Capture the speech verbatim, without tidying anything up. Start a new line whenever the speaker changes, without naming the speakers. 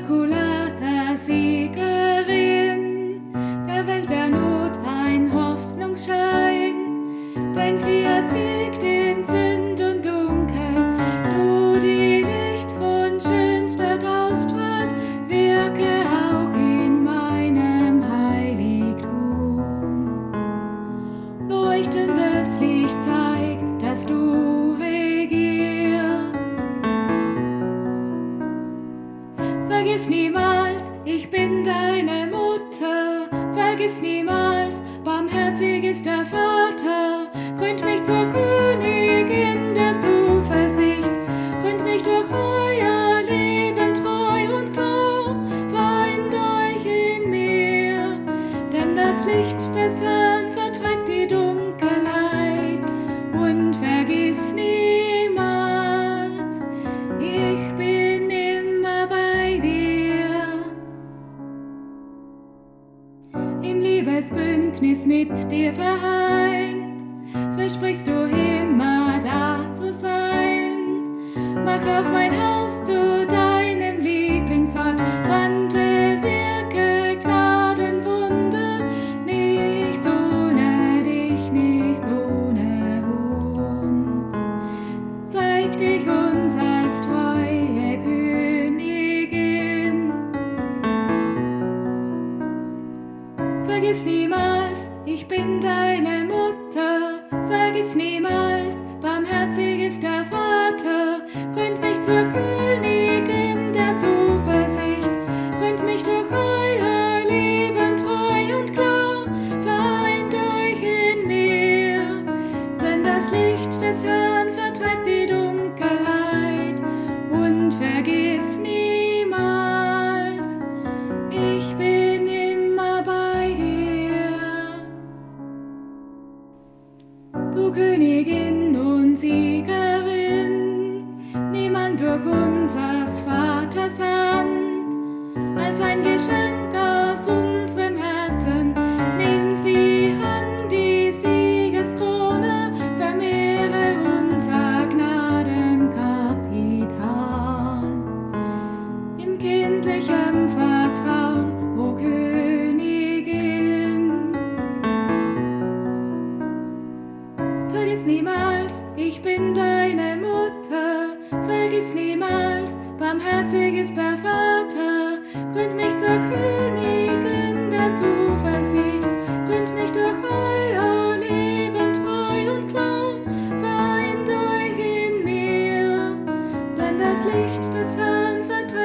Immaculata Siegerin, der Welt der Not ein Hoffnungsschein. Dein Fiat siegt in Sünd und Dunkel, du die Licht von Schönstadt ausstrahlt, wirke auch in meinem Heiligtum. Leuchtendes Licht zeig, dass du regierst. Vergiss niemals, ich bin deine Mutter. Vergiss niemals, barmherzig ist der Vater. Krönt mich zur Königin der Zuversicht. Krönt mich durch euer Leben treu und klar. Vereint euch in mir, denn das Licht des Herrn vertreibt die Dunkelheit. Und vergiss niemals, ich bin immer bei dir. Im Liebesbündnis mit dir vereint, versprichst du immer da zu sein. Mach auch mein Haus zu deinem Lieblingsort, wandle, wirke Gnadenwunder, nichts ohne dich, nichts ohne uns. Zeig dich uns als treue Königin. Vergiss niemals, ich bin deine Mutter. Vergiss niemals, barmherzig ist der Vater. Krönt mich zur Königin der Zuversicht. Krönt mich durch euer Leben treu und klar. Vereint euch in mir, denn das Licht des Herrn vertreibt die Dunkelheit. Und vergiss niemals, ich bin immer bei dir. Du Königin und Siegerin, niemand durch unsers Vaters Hand, als ein Geschenk aus unserem Herzen, nimm sie an, die Siegeskrone, vermehre unser Gnadenkapital. In kindlichem Vertrauen, o Königin. Vergiss niemals, ich bin deine Mutter. Vergiss niemals, barmherzig ist der Vater. Krönt mich zur Königin der Zuversicht. Krönt mich durch euer Leben treu und klar. Vereint euch in mir, denn das Licht des Herrn vertreibt